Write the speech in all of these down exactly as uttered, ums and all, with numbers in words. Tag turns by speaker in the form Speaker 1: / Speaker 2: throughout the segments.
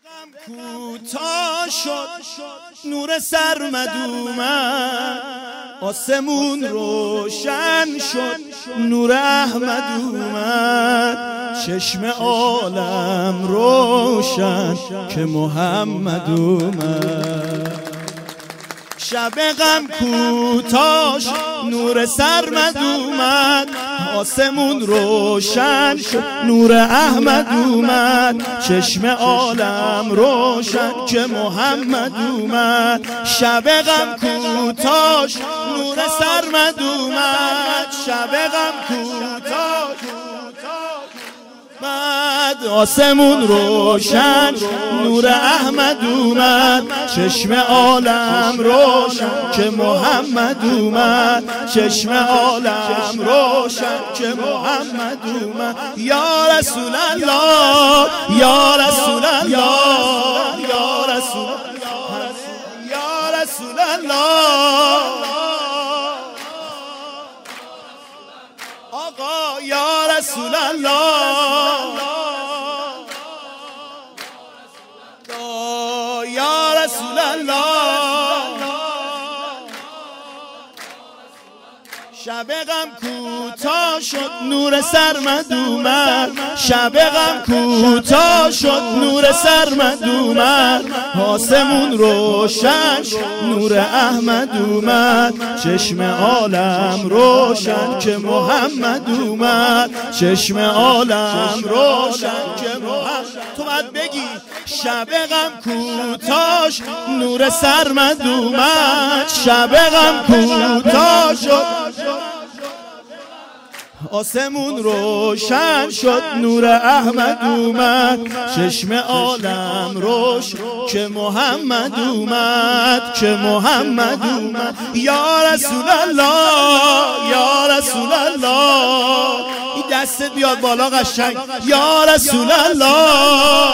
Speaker 1: کوتاه شد نور سرمد اومد، آسمون روشن شد نور احمد اومد، چشم عالم روشن که محمد اومد. شب غم کوتاه نور سرمد اومد، آسمون روشن شد نور احمد اومد، چشم عالم روشن که محمد اومد. شب غم کوتاه نور سرمد اومد، شب غم کوتاه آسمون روشن نور احمد اومد، چشم عالم روشن که محمد اومد، چشم عالم روشن که محمد اومد. یا رسول الله یا رسول الله یا رسول الله یا رسول الله آقا یا رسول الله یا رسول الله. شب غم کوتاه شد نور سرمد اومد، شب غم کوتاه شد نور سرمد اومد، آسمون روشن نور احمد اومد، چشم عالم روشن که محمد اومد، چشم عالم روشن که محمد. تو باید بگی شب غم کوتاه نور سرمد اومد، شب غم کوتاه شد آسمون روشن شد نور احمد اومد، چشم عالم روشن که محمد اومد، که محمد اومد. یا رسول الله یا رسول الله، این دستت بیاد بالا قشنگ. یا رسول الله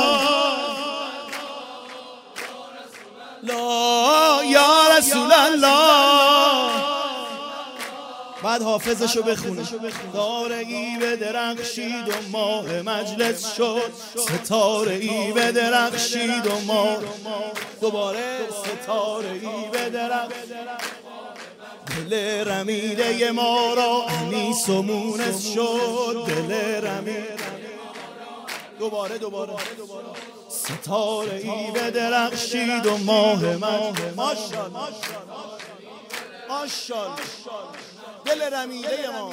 Speaker 1: لا یا رسول الله. بعد حافظشو بخونه. ستاره‌ای بدرخشید و ماه مجلس شد، ستاره‌ای بدرخشید و ماه. دوباره ستاره‌ای بدرخشید دل رمیده ما را انیس و مونس شد، دل رمیده. دوباره دوباره ستاره‌ای بدرخشید و ماه مجلس. ماشاءالله ماشاءالله دل رمیده ما.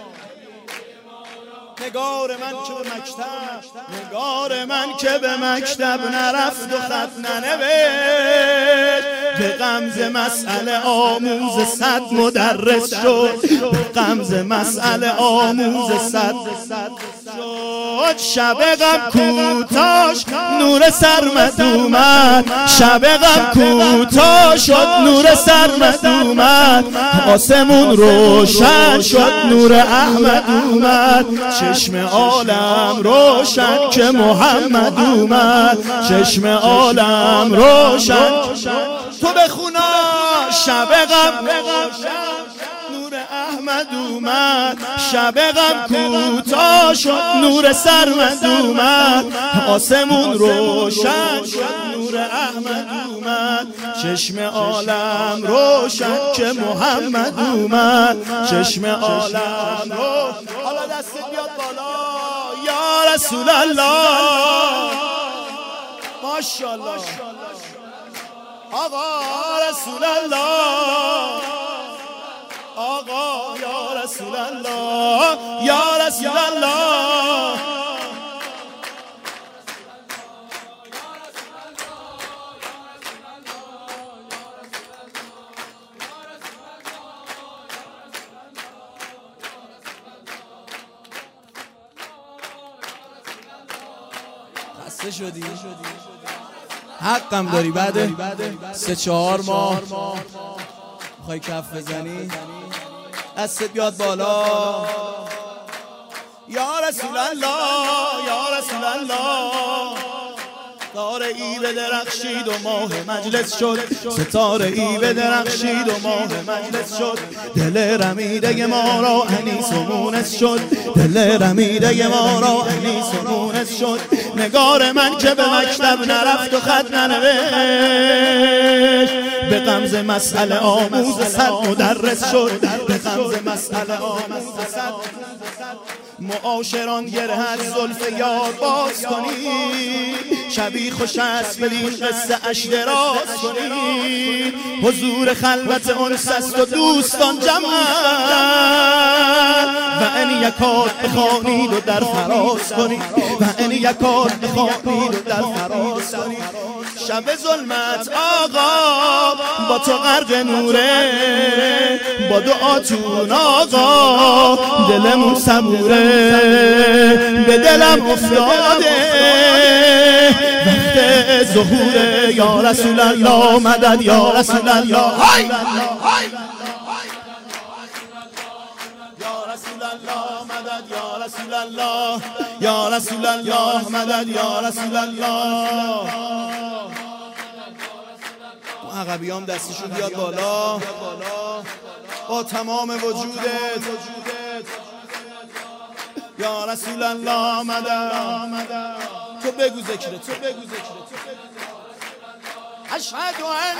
Speaker 1: نگار من که به مکتب، نگار من که به مکتب نرفت و خط ننوشت، به غمزه مسئله آموز صد مدرس شد، به غمزه مسئله آموز صد شد. شب غم کوتاه نور سرمد اومد، شب غم کوتاه شد نور سرمد اومد، آسمون روشن شد نور احمد اومد، چشم عالم روشن که محمد اومد، چشم عالم روشن. تو بخونا شب غم نور احمد اومد، شب غم کوتاه شد نور سرمد اومد، آسمون روشن شد نور احمد اومد، چشم عالم روشن که محمد اومد، چشم عالم روشن. حالا دستت بیاد بالا. یا رسول الله ماشاءالله آقا رسول الله آقا یا رسول الله یا رسول الله. خسته شدی؟ حقم داری بعد سه چهار ماه میخوای کف بزنی؟ دستت بیاد بالا. یا رسول الله یا رسول الله ستاره ای بدرخشید و ماه مجلس شد، ستاره ای بدرخشید و ماه مجلس شد. دل رمیده ما را انیس و مونس شد، دل رمیده ما را انیس و مونس شد. نگار من که به مکتب نرفت و خط ننوشت، به غمز مسئله آموز صد مدرس شد، به غمز مسئله آموز صد. معاشران گره از زلف یار باز کنی، شبی خوش است بدین قصه اش دراز کنی. حضور خلوت انس است و دوستان جمعند، و ان یکاد بخوانید و در فراز کنید، و ان یکاد بخوانید و در فراز کنید. شب ظلمت آقا با تو غرق نوره، با دعاتون آقا دلمون صبوره. به دلم افتاده وقت ظهوره، یا رسول الله مدد، یا رسول الله، های یا رسول الله مدد، یا رسول الله، یا رسول الله مدد، یا رسول الله. عقبیام دستشون بیاد بالا با تمام وجودت، یا رسول الله مدد. تو بگو ذکره، تو بگو ذکره. اشهد ان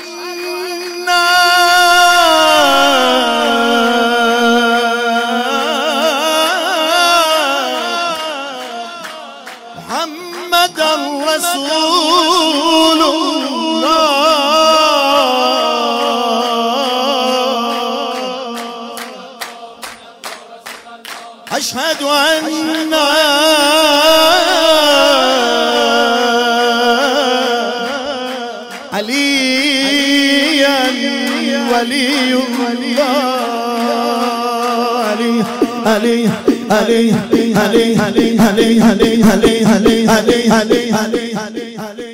Speaker 1: محمد رسول الله، اشهد ان عليا ولي الله. علي علي علي علي علي علي علي علي علي علي علي علي علي